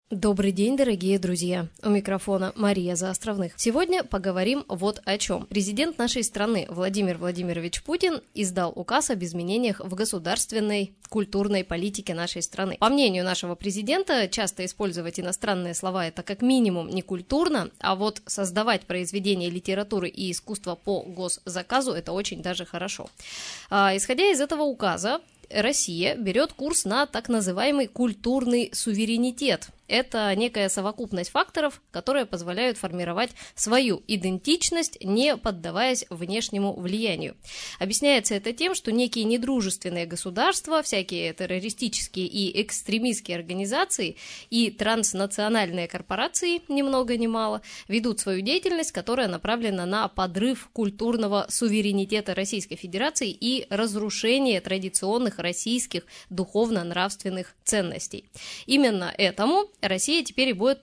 Добрый день, дорогие друзья! У микрофона Мария Заостровных. Сегодня поговорим вот о чем. Президент нашей страны Владимир Владимирович Путин издал указ об изменениях в государственной культурной политике нашей страны. По мнению нашего президента, часто использовать иностранные слова это как минимум не культурно, а вот создавать произведения литературы и искусства по госзаказу это очень даже хорошо. Исходя из этого указа, Россия берет курс на так называемый культурный суверенитет. Это некая совокупность факторов, которые позволяют формировать свою идентичность, не поддаваясь внешнему влиянию. Объясняется это тем, что некие недружественные государства, всякие террористические и экстремистские организации и транснациональные корпорации, ни много ни мало, ведут свою деятельность, которая направлена на подрыв культурного суверенитета Российской Федерации и разрушение традиционных российских духовно-нравственных ценностей. Именно этому Россия теперь и будет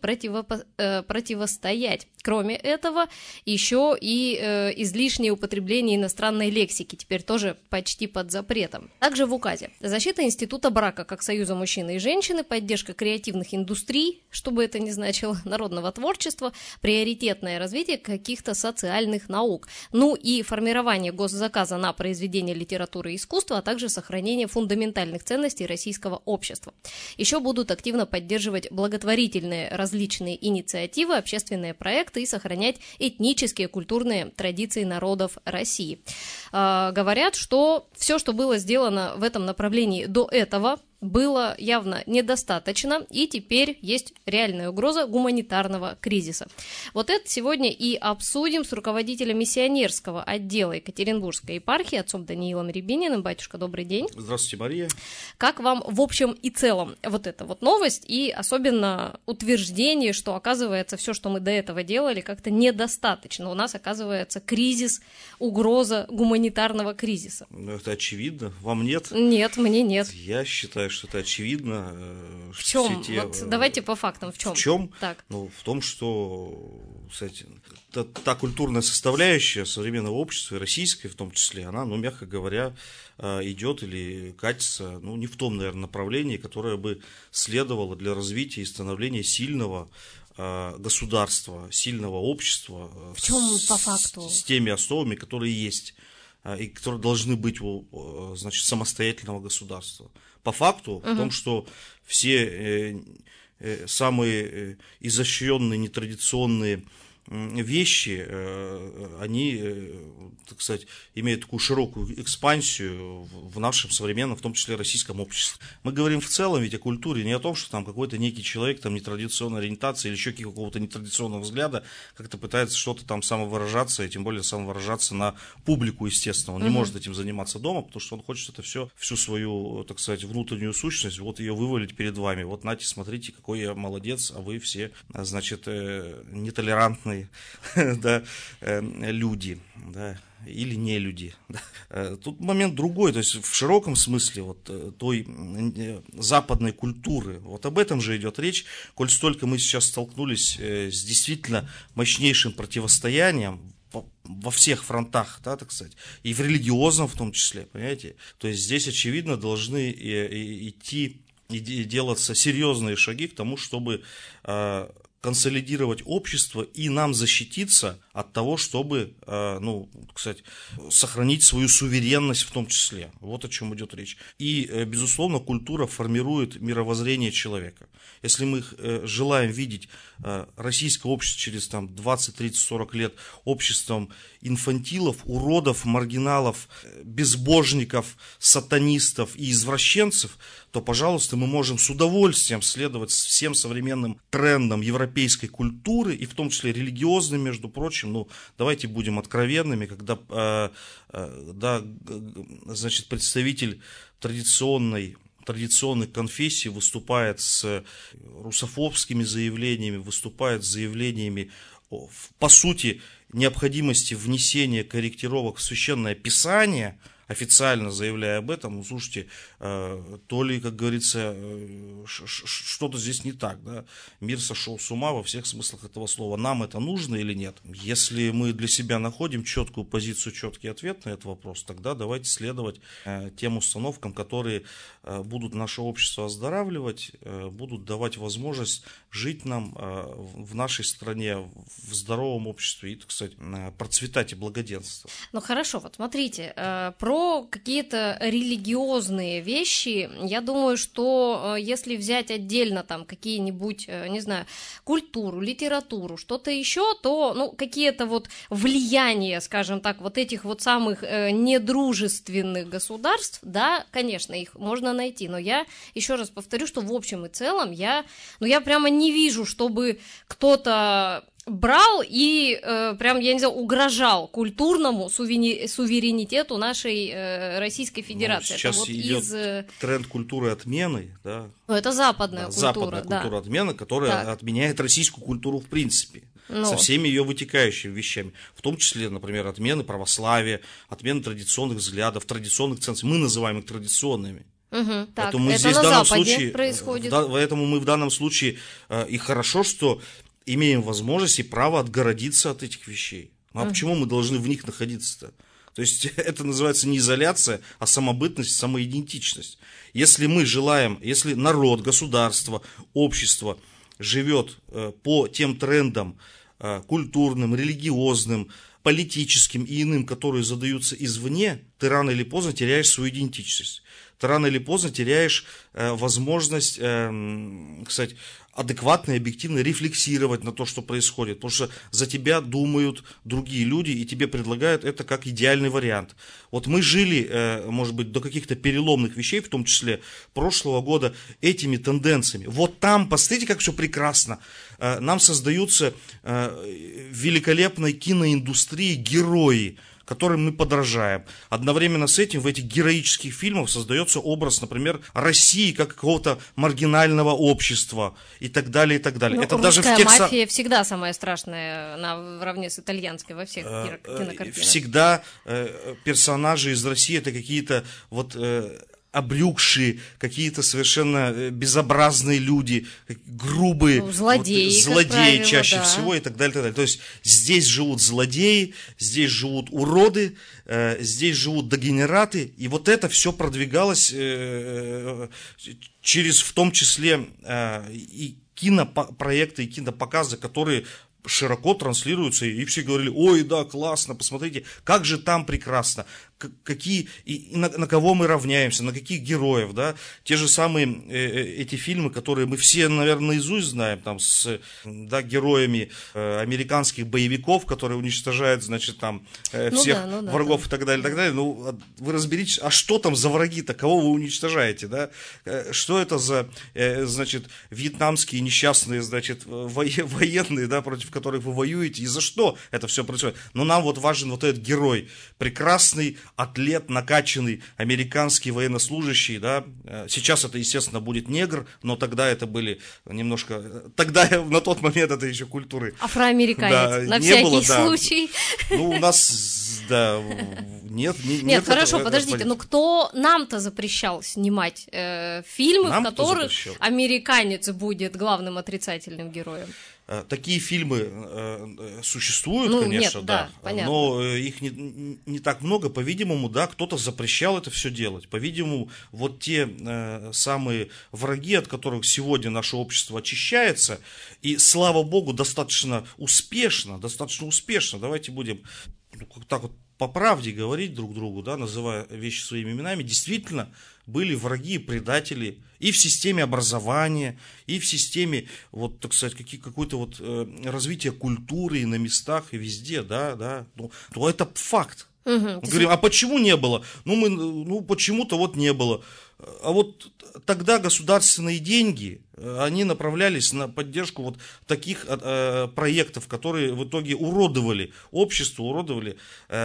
противостоять. Кроме этого, еще и излишнее употребление иностранной лексики теперь тоже почти под запретом. Также в указе защита института брака как союза мужчины и женщины, поддержка креативных индустрий, что бы это ни значило, народного творчества, приоритетное развитие каких-то социальных наук, ну и формирование госзаказа на произведение литературы и искусства, а также сохранение фундаментальных ценностей российского общества. Еще будут активно поддерживать благотворительные различные инициативы, общественные проекты и сохранять этнические, культурные традиции народов России. Говорят, что все, что было сделано в этом направлении до этого, было явно недостаточно, и теперь есть реальная угроза гуманитарного кризиса. Вот это сегодня и обсудим с руководителем миссионерского отдела Екатеринбургской епархии, отцом Даниилом Рябининым. Батюшка, добрый день. Здравствуйте, Мария. Как вам в общем и целом вот эта вот новость, и особенно утверждение, что, оказывается, все, что мы до этого делали, как-то недостаточно. У нас, оказывается, кризис, угроза гуманитарного кризиса. Это очевидно. Вам нет? Нет, мне нет. Я считаю, что это очевидно. В чем? Вот давайте по фактам. В чем? В чем? Так. Ну, в том, что, кстати, та культурная составляющая современного общества, российской в том числе, она, ну, мягко говоря, идет или катится, ну, не в том, наверное, направлении, которое бы следовало для развития и становления сильного государства, сильного общества. В чем по факту? С теми основами, которые есть и которые должны быть у, значит, самостоятельного государства. По факту, в том, что все самые изощренные, нетрадиционные вещи, они, так сказать, имеют такую широкую экспансию в нашем современном, в том числе российском обществе. Мы говорим в целом ведь о культуре, не о том, что там какой-то некий человек там нетрадиционной ориентации или еще какого-то нетрадиционного взгляда как-то пытается что-то там самовыражаться, и тем более самовыражаться на публику, естественно. Он не может этим заниматься дома, потому что он хочет это все, всю свою, так сказать, внутреннюю сущность, вот ее вывалить перед вами. Вот нате, смотрите, какой я молодец, а вы все, значит, нетолерантные, да, люди, да, или не люди. Да. Тут момент другой, то есть в широком смысле вот той западной культуры, вот об этом же идет речь, коль столько мы сейчас столкнулись с действительно мощнейшим противостоянием во всех фронтах, да, так сказать, и в религиозном в том числе, понимаете, то есть здесь очевидно должны идти и делаться серьезные шаги к тому, чтобы консолидировать общество и нам защититься от того, чтобы, ну, кстати, сохранить свою суверенность в том числе. Вот о чем идет речь. И, безусловно, культура формирует мировоззрение человека. Если мы желаем видеть российское общество через там, 20, 30, 40 лет обществом инфантилов, уродов, маргиналов, безбожников, сатанистов и извращенцев, то, пожалуйста, мы можем с удовольствием следовать всем современным трендам европейской культуры, и в том числе религиозным, между прочим. Ну, давайте будем откровенными, когда значит, представитель традиционной конфессии выступает с русофобскими заявлениями, выступает с заявлениями, по сути, необходимости внесения корректировок в Священное Писание, официально заявляя об этом, ну, слушайте, то ли, как говорится, что-то здесь не так, да, мир сошел с ума во всех смыслах этого слова. Нам это нужно или нет? Если мы для себя находим четкую позицию, четкий ответ на этот вопрос, тогда давайте следовать тем установкам, которые будут наше общество оздоравливать, будут давать возможность жить нам в нашей стране, в здоровом обществе и, так сказать, процветать и благоденствовать. Ну хорошо, вот смотрите, про какие-то религиозные вещи, я думаю, что если взять отдельно там какие-нибудь, не знаю, культуру, литературу, что-то еще, то, ну, какие-то вот влияния, скажем так, вот этих вот самых недружественных государств, да, конечно, их можно найти, но я еще раз повторю, что в общем и целом я прямо не вижу, чтобы кто-то брал и прям, я не знаю, угрожал культурному суверенитету нашей Российской Федерации. Ну, сейчас это вот идет тренд культуры отмены, да. Ну, это западная культура. Западная культура отмены, которая отменяет российскую культуру в принципе. Со всеми ее вытекающими вещами. В том числе, например, отмены православия, отмены традиционных взглядов, традиционных ценностей. Мы называем их традиционными. Так, поэтому это здесь на в данном Западе случае, происходит. Поэтому мы в данном случае и хорошо, что имеем возможность и право отгородиться от этих вещей. Ну а почему мы должны в них находиться-то? То есть это называется не изоляция, а самобытность, самоидентичность. Если мы желаем, если народ, государство, общество живет по тем трендам культурным, религиозным, политическим и иным, которые задаются извне, ты рано или поздно теряешь свою идентичность. Ты рано или поздно теряешь возможность, кстати, адекватно и объективно рефлексировать на то, что происходит. Потому что за тебя думают другие люди и тебе предлагают это как идеальный вариант. Вот мы жили, может быть, до каких-то переломных вещей, в том числе прошлого года, этими тенденциями. Вот там, посмотрите, как все прекрасно. Нам создаются великолепной киноиндустрии герои, которым мы подражаем. Одновременно с этим в этих героических фильмах создается образ, например, России как какого-то маргинального общества и так далее, и так далее. Ну, это русская даже в тех мафия всегда самая страшная наравне с итальянской во всех кинокартинах. Всегда персонажи из России это какие-то вот обрюкшие, какие-то совершенно безобразные люди, грубые, злодеи чаще всего и так далее, и так далее. То есть здесь живут злодеи, здесь живут уроды, здесь живут дегенераты, и вот это все продвигалось через в том числе и кинопроекты, и кинопоказы, которые широко транслируются, и все говорили: ой, да, классно, посмотрите, как же там прекрасно, какие, на кого мы равняемся, на каких героев, да, те же самые эти фильмы, которые мы все, наверное, наизусть знаем, там, с героями американских боевиков, которые уничтожают, значит, там, всех врагов и так далее, и так далее. Ну, вы разберитесь, а что там за враги-то, кого вы уничтожаете, да, что это за, значит, вьетнамские несчастные, значит, военные, да, против которых вы воюете, и за что это все происходит. Но нам вот важен вот этот герой, прекрасный атлет, накачанный, американский военнослужащий, да, сейчас это, естественно, будет негр, но тогда это были немножко, тогда на тот момент это еще культуры. Афроамериканец, на всякий случай. Ну, у нас, да, нет. Нет, хорошо, подождите, но кто нам-то запрещал снимать фильмы, в которых американец будет главным отрицательным героем? Такие фильмы существуют, конечно, нет, да, понятно. Но их не так много. По-видимому, да, кто-то запрещал это все делать. По-видимому, вот те самые враги, от которых сегодня наше общество очищается, и, слава богу, достаточно успешно, давайте будем так вот по правде говорить друг другу, да, называя вещи своими именами, действительно были враги и предатели и в системе образования, и в системе, вот, так сказать, какой-то вот развития культуры и на местах, и везде, да, ну это факт. Мы говорим, а почему не было? Ну, почему-то вот не было. А вот тогда государственные деньги, они направлялись на поддержку вот таких проектов, которые в итоге уродовали общество, уродовали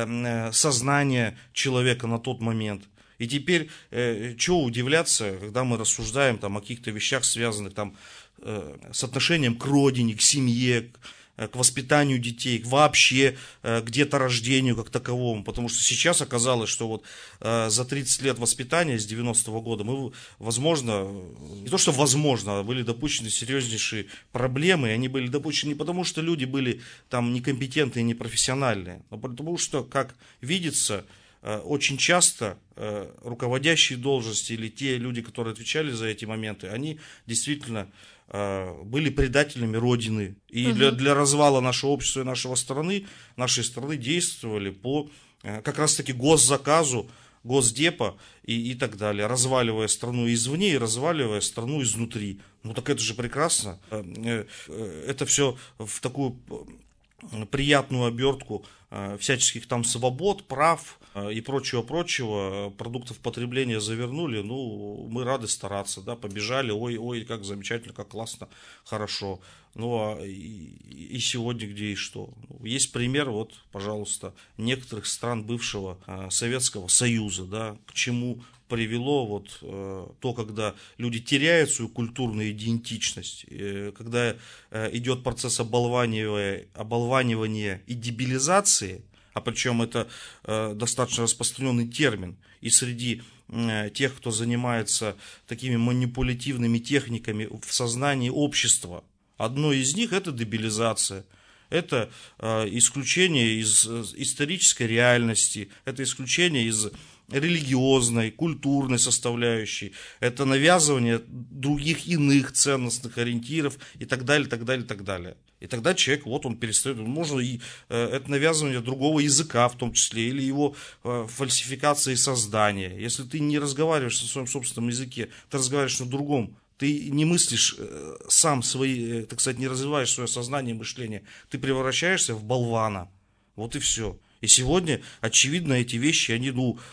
сознание человека на тот момент. И теперь, чего удивляться, когда мы рассуждаем там, о каких-то вещах, связанных там, с отношением к родине, к семье, к воспитанию детей, вообще к деторождению как таковому, потому что сейчас оказалось, что вот за 30 лет воспитания с 90-го года мы, возможно, не то что возможно, а были допущены серьезнейшие проблемы, и они были допущены не потому, что люди были там некомпетентные, непрофессиональные, но потому что, как видится, очень часто руководящие должности или те люди, которые отвечали за эти моменты, они действительно были предателями Родины. И для развала нашего общества и нашей страны действовали по как раз-таки госзаказу, Госдепа и так далее, разваливая страну извне и разваливая страну изнутри. Ну так это же прекрасно. Это все в такую приятную обертку всяческих там свобод, прав и прочего, продуктов потребления завернули, ну, мы рады стараться, да, побежали, ой, как замечательно, как классно, хорошо. Ну, а и сегодня где и что? Есть пример, вот, пожалуйста, некоторых стран бывшего Советского Союза, да, к чему привело вот то, когда люди теряют свою культурную идентичность, когда идет процесс оболванивания и дебилизации, а причем это достаточно распространенный термин, и среди тех, кто занимается такими манипулятивными техниками в сознании общества. Одно из них это дебилизация. Это исключение из исторической реальности, это исключение из религиозной, культурной составляющей, это навязывание других иных ценностных ориентиров и так далее, так далее, так далее. И тогда человек, вот он перестает, можно и это навязывание другого языка в том числе, или его фальсификация и создание. Если ты не разговариваешь на своем собственном языке, ты разговариваешь на другом, ты не мыслишь сам свои, так сказать, не развиваешь свое сознание и мышление, ты превращаешься в болвана. Вот и все. И сегодня, очевидно, эти вещи, они,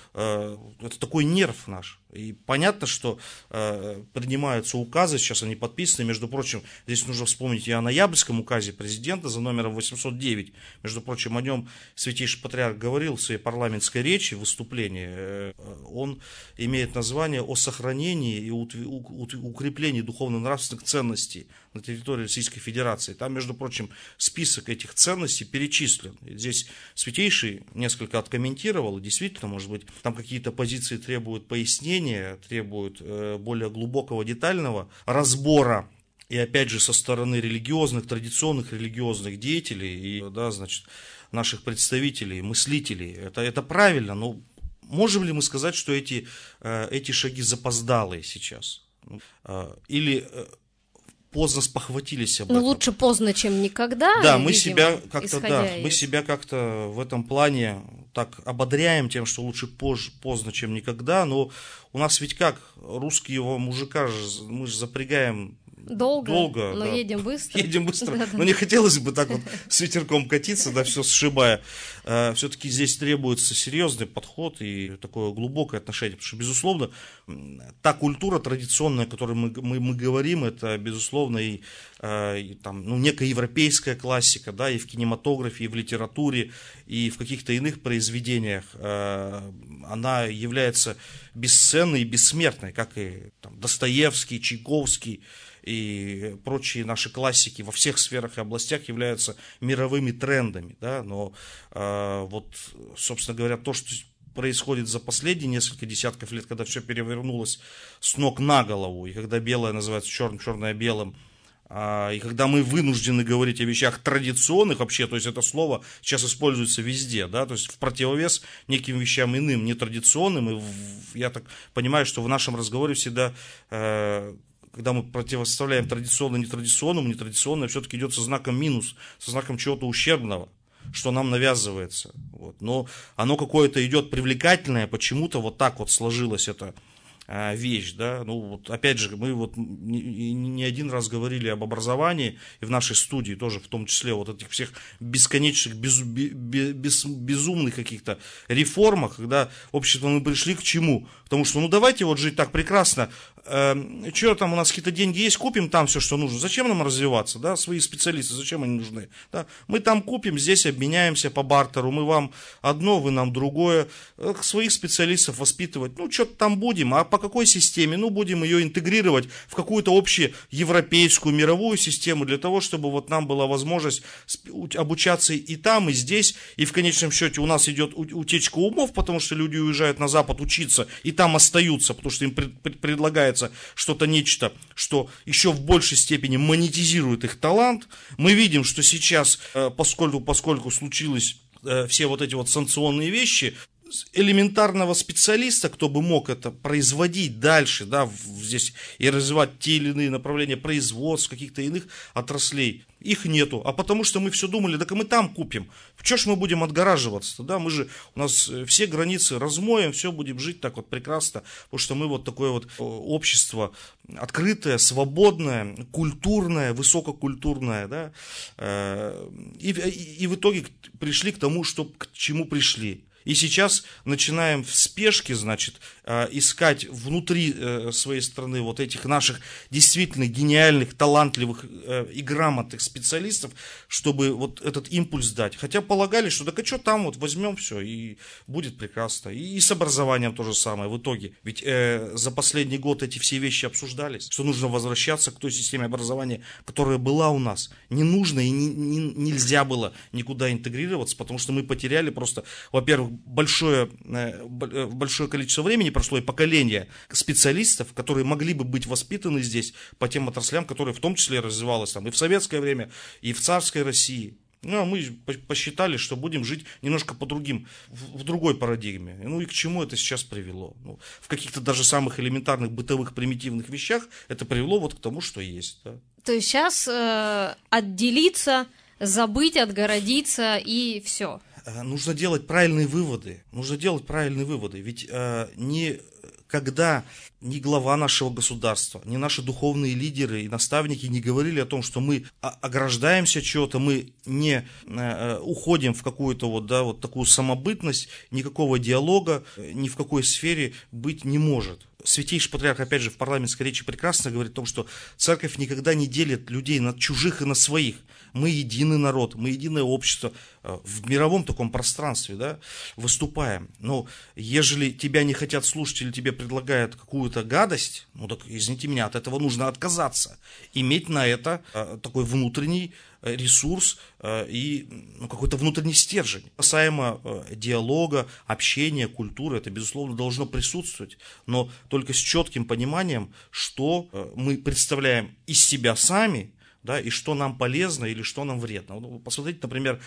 это такой нерв наш. И понятно, что принимаются указы, сейчас они подписаны, между прочим, здесь нужно вспомнить и о ноябрьском указе президента за номером 809. Между прочим, о нем Святейший Патриарх говорил в своей парламентской речи, выступлении. Он имеет название «О сохранении и укреплении духовно-нравственных ценностей на территории Российской Федерации». Там, между прочим, список этих ценностей перечислен. И здесь Святейший несколько откомментировал, и действительно, может быть, там какие-то позиции требуют пояснения, требуют более глубокого, детального разбора. И опять же, со стороны религиозных, традиционных религиозных деятелей и, да, значит, наших представителей, мыслителей. Это правильно, но можем ли мы сказать, что эти шаги запоздалые сейчас? Или поздно спохватились об этом? Ну, лучше поздно, чем никогда. Да, видимо, мы себя как-то в этом плане так ободряем тем, что лучше поздно, чем никогда. Но у нас ведь как, русского мужика, мы же запрягаем долго, но да. Едем быстро. Да. Но не хотелось бы так вот с ветерком катиться, да, все сшибая. Все-таки здесь требуется серьезный подход и такое глубокое отношение. Потому что, безусловно, та культура традиционная, о которой мы говорим, это, безусловно, и там, некая европейская классика, да, и в кинематографе, и в литературе, и в каких-то иных произведениях. Она является бесценной и бессмертной, как и там, Достоевский, Чайковский и прочие наши классики во всех сферах и областях являются мировыми трендами, да, но вот, собственно говоря, то, что происходит за последние несколько десятков лет, когда все перевернулось с ног на голову, и когда белое называется черным, черное белым, и когда мы вынуждены говорить о вещах традиционных вообще, то есть это слово сейчас используется везде, да, то есть в противовес неким вещам иным, нетрадиционным, и я так понимаю, что в нашем разговоре всегда, когда мы противоставляем традиционно нетрадиционному, нетрадиционное все-таки идет со знаком минус, со знаком чего-то ущербного, что нам навязывается. Вот. Но оно какое-то идет привлекательное, почему-то вот так вот сложилась эта вещь. Да? Ну, вот, опять же, мы вот не один раз говорили об образовании, и в нашей студии тоже, в том числе, вот этих всех бесконечных, безумных каких-то реформах, когда общество мы пришли к чему? Потому что, давайте вот жить так прекрасно, что там у нас какие-то деньги есть, купим там все, что нужно. Зачем нам развиваться, да, свои специалисты, зачем они нужны? Да? Мы там купим, здесь обменяемся по бартеру, мы вам одно, вы нам другое. Своих специалистов воспитывать, ну, что-то там будем, а по какой системе? Ну, будем ее интегрировать в какую-то общеевропейскую, мировую систему для того, чтобы вот нам была возможность обучаться и там, и здесь, и в конечном счете у нас идет утечка умов, потому что люди уезжают на Запад учиться и там остаются, потому что им предлагается что-то, нечто, что еще в большей степени монетизирует их талант. Мы видим, что сейчас, поскольку случилось все вот эти вот санкционные вещи, элементарного специалиста, кто бы мог это производить дальше, да, здесь и развивать те или иные направления производств, каких-то иных отраслей, их нету. А потому что мы все думали, так и мы там купим. Чего ж мы будем отгораживаться? Да? Мы же, у нас все границы размоем, все будем жить так вот прекрасно, потому что мы вот такое вот общество открытое, свободное, культурное, высококультурное, да? И в итоге пришли к тому, к чему пришли. И сейчас начинаем в спешке, значит, искать внутри своей страны вот этих наших действительно гениальных, талантливых и грамотных специалистов, чтобы вот этот импульс дать. Хотя полагали, что так а что там, вот возьмем все и будет прекрасно. И с образованием то же самое в итоге. Ведь за последний год эти все вещи обсуждались, что нужно возвращаться к той системе образования, которая была у нас. Не нужно и нельзя было никуда интегрироваться, потому что мы потеряли просто, во-первых, большое количество времени прошло и поколение специалистов, которые могли бы быть воспитаны здесь по тем отраслям, которые в том числе развивалось там и в советское время, и в царской России. Ну, а мы посчитали, что будем жить немножко в другой парадигме. Ну и к чему это сейчас привело? Ну, в каких-то даже самых элементарных бытовых примитивных вещах это привело вот к тому, что есть. Да. То есть сейчас отделиться, забыть, отгородиться и все. Нужно делать правильные выводы. Ведь никогда ни глава нашего государства, ни наши духовные лидеры и наставники не говорили о том, что мы ограждаемся чего-то, мы не уходим в какую-то вот такую самобытность, никакого диалога ни в какой сфере быть не может. Святейший патриарх, опять же, в парламентской речи прекрасно говорит о том, что церковь никогда не делит людей на чужих и на своих. Мы единый народ, мы единое общество, в мировом таком пространстве, да, выступаем. Но ежели тебя не хотят слушать или тебе предлагают какую-то гадость, ну так, извините меня, от этого нужно отказаться. Иметь на это такой внутренний ресурс и какой-то внутренний стержень. Касаемо диалога, общения, культуры, это, безусловно, должно присутствовать, но только с четким пониманием, что мы представляем из себя сами, да, и что нам полезно или что нам вредно. Посмотрите, например,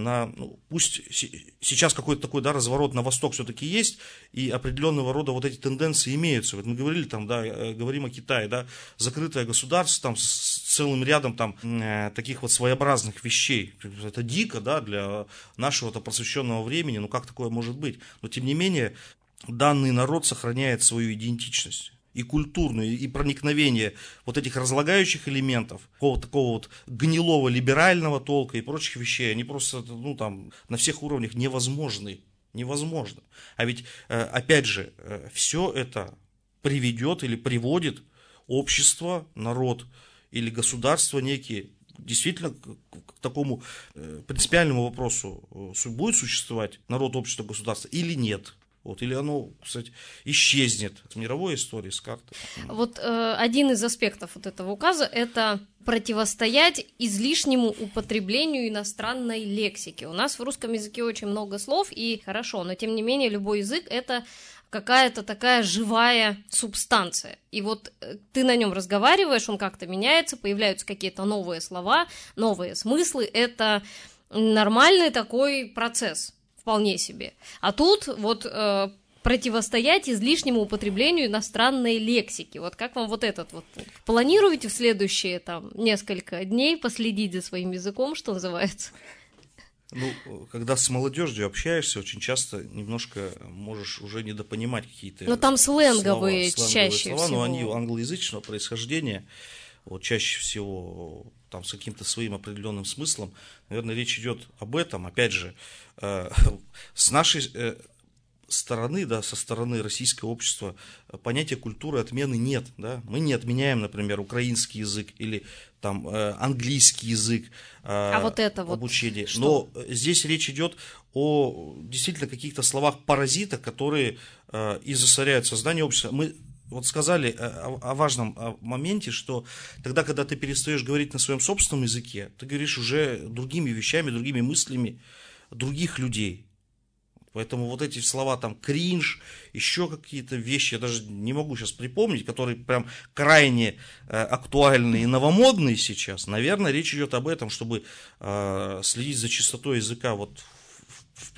пусть сейчас какой-то такой, да, разворот на восток все-таки есть, и определенного рода вот эти тенденции имеются. Вот мы говорили там, да, говорим о Китае, да, закрытое государство там с целым рядом там таких вот своеобразных вещей. Это дико, да, для нашего-то просвещенного времени, ну как такое может быть? Но тем не менее, данный народ сохраняет свою идентичность. И культурную, и проникновение вот этих разлагающих элементов, какого-то такого вот гнилого либерального толка и прочих вещей, они просто, ну, там, на всех уровнях невозможны. Невозможно. А ведь, опять же, все это приведет или приводит общество, народ или государство некие действительно к такому принципиальному вопросу: будет существовать народ, общество, государство или нет. Вот, или оно, кстати, исчезнет с мировой истории, с карты. Вот один из аспектов вот этого указа – это противостоять излишнему употреблению иностранной лексики. У нас в русском языке очень много слов, и хорошо, но тем не менее любой язык – это какая-то такая живая субстанция. И вот ты на нем разговариваешь, он как-то меняется, появляются какие-то новые слова, новые смыслы. Это нормальный такой процесс. Вполне себе. А тут вот противостоять излишнему употреблению иностранной лексики. Вот как вам вот этот вот пункт? Планируете в следующие там несколько дней последить за своим языком, что называется? Ну, когда с молодежью общаешься, очень часто немножко можешь уже недопонимать какие-то но там сленговые чаще слова, всего. Но они англоязычного происхождения, вот чаще всего там с каким-то своим определенным смыслом. Наверное, речь идет об этом. Опять же, с нашей стороны, да, со стороны российского общества понятия культуры отмены нет, да. Мы не отменяем, например, украинский язык или там английский язык, вот это обучение. Вот Но здесь речь идет о действительно каких-то словах-паразитах, которые и засоряют сознание общества. Мы вот сказали о важном моменте, что тогда, когда ты перестаешь говорить на своем собственном языке, ты говоришь уже другими вещами, другими мыслями других людей. Поэтому вот эти слова там кринж, еще какие-то вещи, я даже не могу сейчас припомнить, которые прям крайне актуальны и новомодные сейчас. Наверное, речь идет об этом, чтобы следить за чистотой языка вот в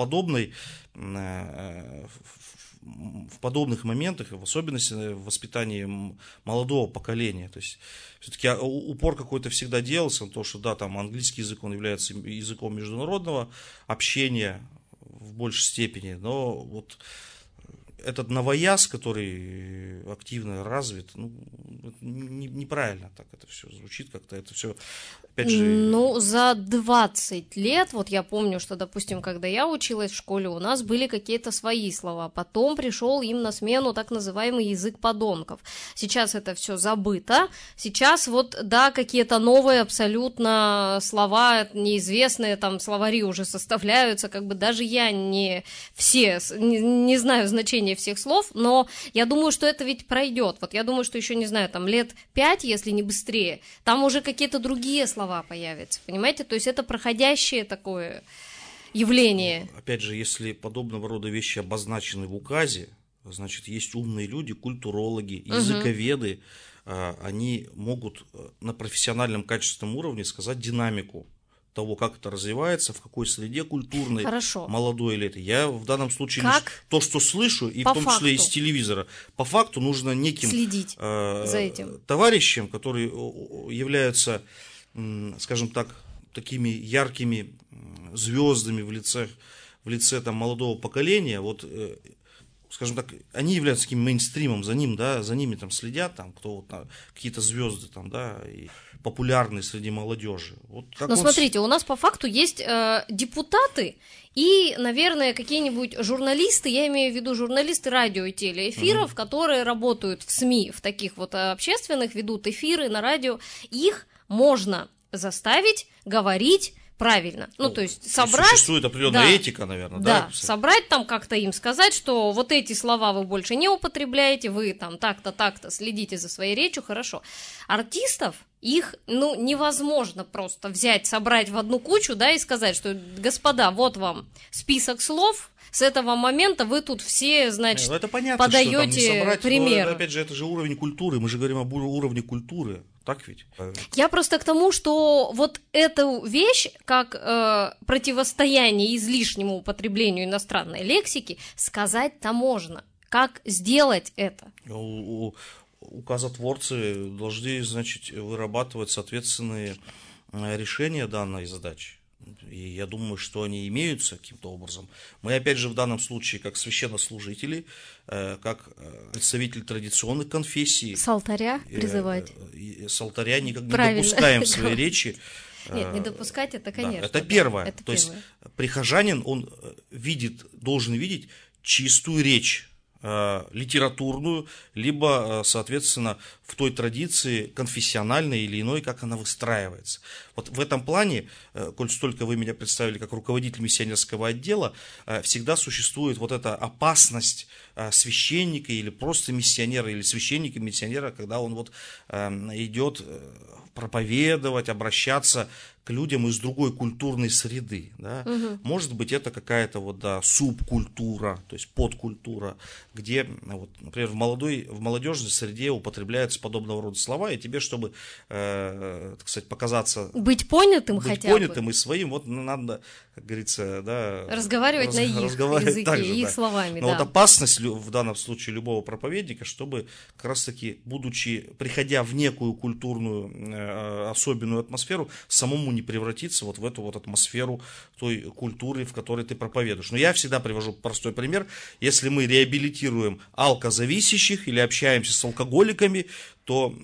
подобных моментах, в особенности в воспитании молодого поколения. То есть все-таки упор какой-то всегда делался на то, что да, там английский язык, он является языком международного общения в большей степени, но вот этот новояз, который активно развит, ну, неправильно так это все звучит, как-то это все, опять же... Ну, за 20 лет, вот я помню, что, допустим, когда я училась в школе, у нас были какие-то свои слова, потом пришел им на смену так называемый язык подонков. Сейчас это все забыто, сейчас вот, да, какие-то новые абсолютно слова, неизвестные, там, словари уже составляются, как бы даже я не знаю значения всех слов, но я думаю, что это ведь пройдет. Вот я думаю, что еще, не знаю, там лет 5, если не быстрее, там уже какие-то другие слова появятся, понимаете? То есть это проходящее такое явление. Опять же, если подобного рода вещи обозначены в указе, значит, есть умные люди, культурологи, языковеды, они могут на профессиональном качественном уровне сказать динамику того, как это развивается, в какой среде культурной, Хорошо. молодой или это. Я в данном случае лишь то, что слышу, и в том числе из телевизора. По факту нужно неким следить за этим товарищам, которые являются, скажем так, такими яркими звездами в лице там, молодого поколения, вот, скажем так, они являются таким мейнстримом, за ними там следят, там, кто вот, какие-то звезды там, да, и популярные среди молодежи. Вот но смотрите, у нас по факту есть депутаты и, наверное, какие-нибудь журналисты, я имею в виду журналисты радио и телеэфиров, которые работают в СМИ, в таких вот общественных, ведут эфиры на радио, их можно заставить говорить правильно. Ну, то есть собрать... Существует определенная этика, наверное, да? Да, собрать там как-то им сказать, что вот эти слова вы больше не употребляете, вы там так-то, так-то следите за своей речью, хорошо. Артистов, их, ну, невозможно просто взять, собрать в одну кучу, да, и сказать, что, господа, вот вам список слов, с этого момента вы тут все, значит, это понятно, подаете пример. Но, опять же, это же уровень культуры, мы же говорим об уровне культуры, так ведь? Я просто к тому, что вот эту вещь, как противостояние излишнему употреблению иностранной лексики, сказать-то можно. Как сделать это? Указотворцы должны, значит, вырабатывать соответственные решения данной задачи. И я думаю, что они имеются каким-то образом. Мы, опять же, в данном случае, как священнослужители, как представители традиционных конфессий... С алтаря призывать. С алтаря никак не допускаем в своей речи. Нет, не допускать, это, конечно. Да, это первое. То есть прихожанин, он должен видеть чистую речь, литературную, либо, соответственно, в той традиции конфессиональной или иной, как она выстраивается. Вот в этом плане, коль столько вы меня представили как руководитель миссионерского отдела, всегда существует вот эта опасность священника или просто миссионера, или священника-миссионера, когда он вот идет проповедовать, обращаться к людям из другой культурной среды. Да? Может быть, это какая-то вот, да, субкультура, то есть подкультура, где, вот, например, в молодежной среде употребляются подобного рода слова, и тебе, чтобы, так сказать, показаться... Быть понятым хотя бы. Быть понятым и своим, вот надо, как говорится, да... Разговаривать на их языке, же, их да. словами, Но да. вот опасность в данном случае любого проповедника, чтобы как раз-таки, приходя в некую культурную особенную атмосферу, самому по-другому не превратиться вот в эту вот атмосферу той культуры, в которой ты проповедуешь. Но я всегда привожу простой пример. Если мы реабилитируем алкозависящих или общаемся с алкоголиками, то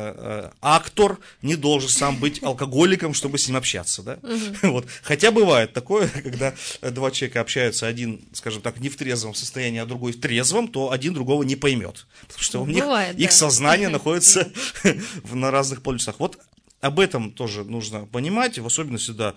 актор не должен сам быть алкоголиком, чтобы с ним общаться. Да? Вот. Хотя бывает такое, когда два человека общаются, один, скажем так, не в трезвом состоянии, а другой в трезвом, то один другого не поймет. Потому что у них их сознание находится на разных полюсах. Вот об этом тоже нужно понимать, в особенности, да,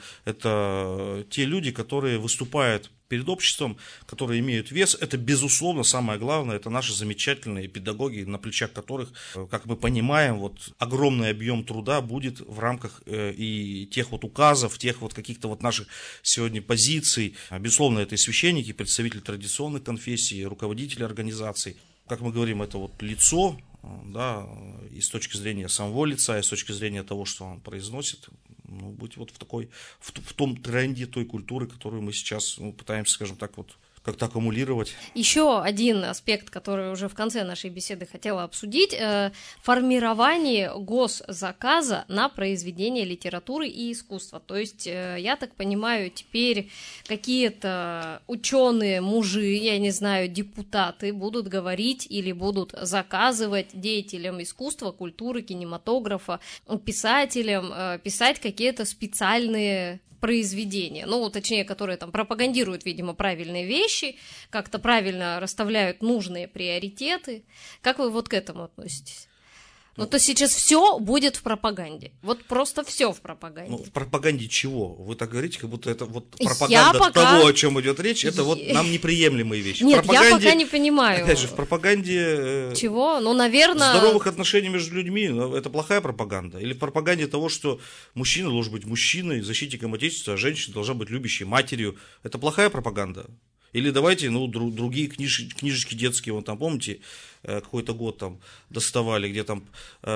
это те люди, которые выступают перед обществом, которые имеют вес. Это, безусловно, самое главное, это наши замечательные педагоги, на плечах которых, как мы понимаем, вот огромный объем труда будет в рамках и тех вот указов, тех вот каких-то вот наших сегодня позиций. Безусловно, это и священники, представители традиционных конфессий, руководители организаций. Как мы говорим, это вот лицо, да, и с точки зрения самого лица, и с точки зрения того, что он произносит, ну, быть вот в том тренде той культуры, которую мы сейчас пытаемся, скажем так, вот как-то аккумулировать. Еще один аспект, который уже в конце нашей беседы хотела обсудить, формирование госзаказа на произведение литературы и искусства. То есть, я так понимаю, теперь какие-то ученые, мужи, я не знаю, депутаты будут говорить или будут заказывать деятелям искусства, культуры, кинематографа, писателям писать какие-то специальные произведения, ну, точнее, которые там пропагандируют, видимо, правильные вещи, как-то правильно расставляют нужные приоритеты. Как вы вот к этому относитесь? Ну, то сейчас все будет в пропаганде. Вот просто все в пропаганде. Ну, в пропаганде чего? Вы так говорите, как будто это вот пропаганда того, о чем идет речь, это вот нам неприемлемые вещи. Нет, я пока не понимаю. Опять же, в пропаганде... Чего? Ну, наверное... Здоровых отношений между людьми, это плохая пропаганда? Или в пропаганде того, что мужчина должен быть мужчиной, защитником Отечества, а женщина должна быть любящей матерью? Это плохая пропаганда? Или давайте, ну, другие книжечки детские, вон там, помните, какой-то год там доставали, где там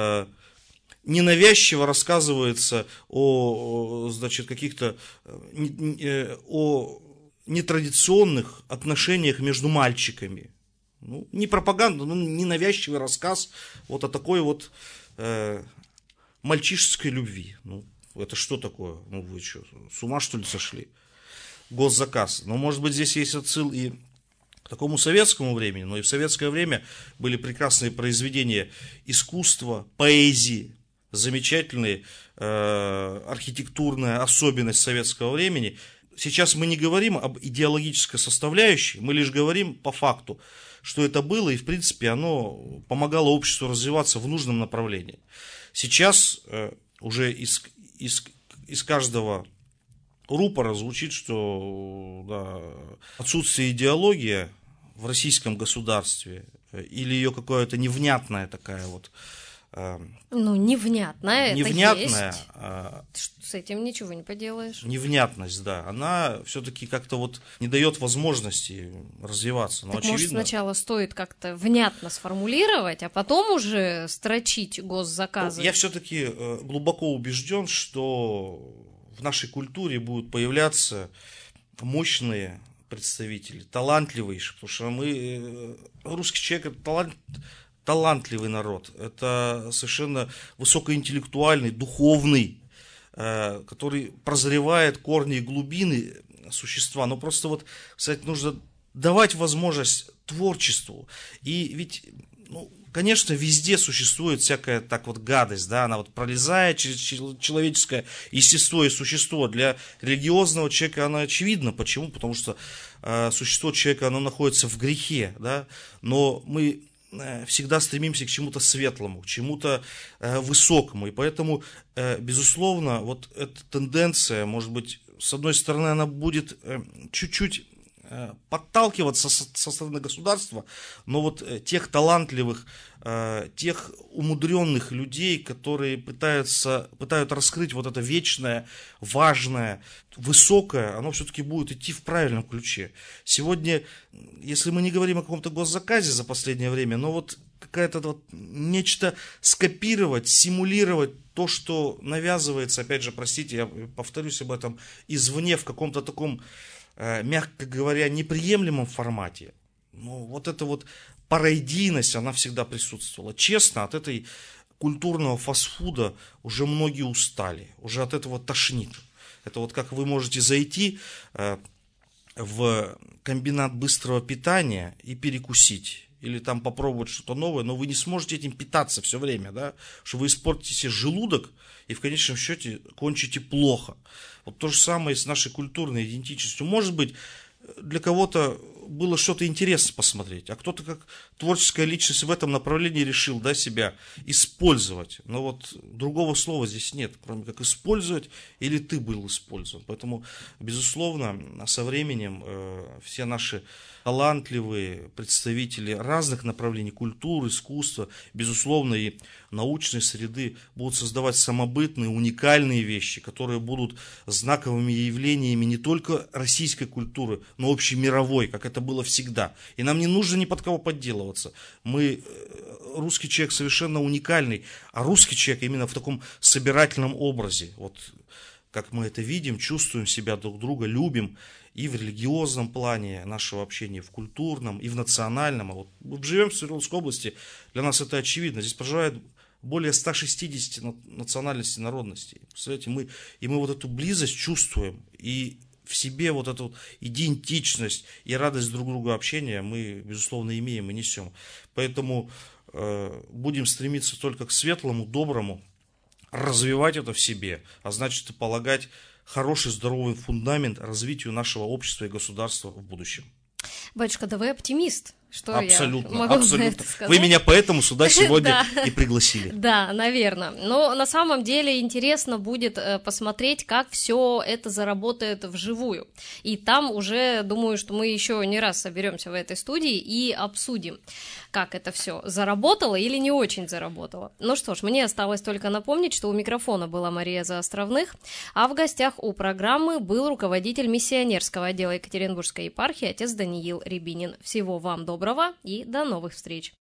ненавязчиво рассказывается о, значит, каких-то, о нетрадиционных отношениях между мальчиками. Ну, не пропаганда, но ненавязчивый рассказ вот о такой вот мальчишеской любви. Ну, это что такое? Ну, вы что, с ума, что ли, сошли? Госзаказ. Но, может быть, здесь есть отсыл и к такому советскому времени, но и в советское время были прекрасные произведения искусства, поэзии, замечательные, архитектурная особенность советского времени. Сейчас мы не говорим об идеологической составляющей, мы лишь говорим по факту, что это было, и, в принципе, оно помогало обществу развиваться в нужном направлении. Сейчас уже из каждого рупора звучит, что да, отсутствие идеологии в российском государстве или ее какая-то невнятная такая вот... Ну, невнятная, невнятная, это есть. С этим ничего не поделаешь. Невнятность, да, она все-таки как-то вот не дает возможности развиваться. Но так, очевидно... может, сначала стоит как-то внятно сформулировать, а потом уже строчить госзаказы? Я все-таки глубоко убежден, что в нашей культуре будут появляться мощные представители, талантливые, потому что мы, русский человек, это талантливый народ, это совершенно высокоинтеллектуальный, духовный, который прозревает корни и глубины существа. Но просто вот, кстати, нужно давать возможность творчеству. И ведь, ну, конечно, везде существует всякая так вот гадость, да, она вот пролезает через человеческое естество и существо. Для религиозного человека она очевидна. Почему? Потому что существо человека, оно находится в грехе, да, но мы всегда стремимся к чему-то светлому, к чему-то высокому. И поэтому, безусловно, вот эта тенденция, может быть, с одной стороны, она будет чуть-чуть подталкиваться со стороны государства, но вот тех талантливых, тех умудренных людей, которые пытают раскрыть вот это вечное, важное, высокое, оно все-таки будет идти в правильном ключе. Сегодня, если мы не говорим о каком-то госзаказе за последнее время, но вот какая-то вот нечто скопировать, симулировать то, что навязывается, опять же, простите, я повторюсь об этом, извне в каком-то таком, мягко говоря, неприемлемом формате. Ну, вот эта вот пародийность, она всегда присутствовала. Честно, от этой культурного фастфуда уже многие устали, уже от этого тошнит. Это вот как вы можете зайти в комбинат быстрого питания и перекусить. Или там попробовать что-то новое, но вы не сможете этим питаться все время, да, что вы испортите себе желудок и в конечном счете кончите плохо. Вот то же самое с нашей культурной идентичностью. Может быть, для кого-то было что-то интересно посмотреть, а кто-то как творческая личность в этом направлении решил, да, себя использовать. Но вот другого слова здесь нет, кроме как использовать или ты был использован. Поэтому, безусловно, со временем все наши талантливые представители разных направлений культуры, искусства, безусловно, и научной среды будут создавать самобытные, уникальные вещи, которые будут знаковыми явлениями не только российской культуры, но общемировой, как это было всегда. И нам не нужно ни под кого подделываться. Русский человек совершенно уникальный, а русский человек именно в таком собирательном образе. Вот как мы это видим, чувствуем себя друг друга, любим и в религиозном плане нашего общения, в культурном, и в национальном. А вот мы живем в Свердловской области, для нас это очевидно. Здесь проживает более 160 национальностей, народностей. Представляете, мы вот эту близость чувствуем, и в себе вот эту вот идентичность и радость друг друга общения мы, безусловно, имеем и несем. Поэтому будем стремиться только к светлому, доброму, развивать это в себе, а значит и полагать хороший, здоровый фундамент развитию нашего общества и государства в будущем. Батюшка, да вы оптимист. Что абсолютно, я могу абсолютно. на это сказать? Вы меня поэтому сюда сегодня и пригласили. Да, наверное. Но на самом деле интересно будет посмотреть, как все это заработает вживую. И там уже, думаю, что мы еще не раз соберемся в этой студии и обсудим, как это все заработало или не очень заработало. Ну что ж, мне осталось только напомнить, что у микрофона была Мария Заостровных, а в гостях у программы был руководитель миссионерского отдела Екатеринбургской епархии отец Даниил Рябинин. Всего вам доброго и до новых встреч!